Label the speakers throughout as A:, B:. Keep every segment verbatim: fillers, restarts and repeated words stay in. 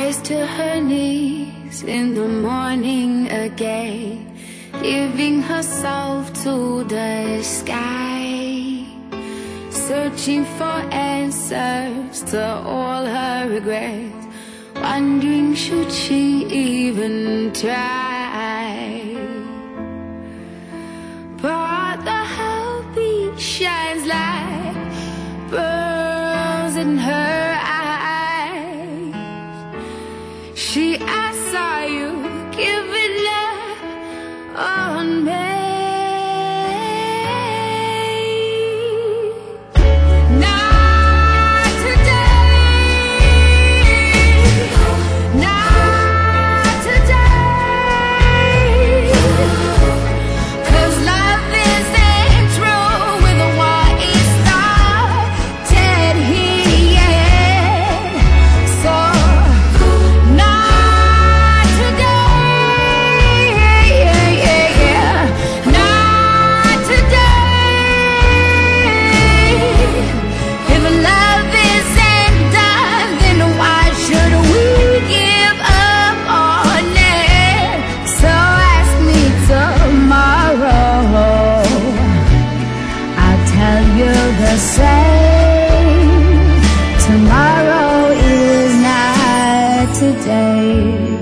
A: rise to her knees in the morning again, giving herself to the sky, searching for answers to all her regrets, wondering should she even try. But the heartbeat shines like pearls in her eyes. She asks, are you giving up on me? The same. Tomorrow is not today.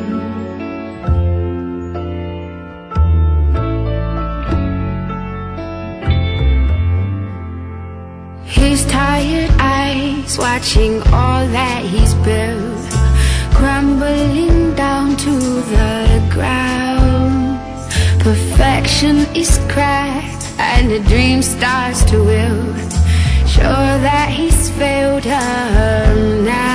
A: His tired eyes watching all that he's built crumbling down to the ground. Perfection is cracked and the dream starts to wilt, sure that he's failed her now.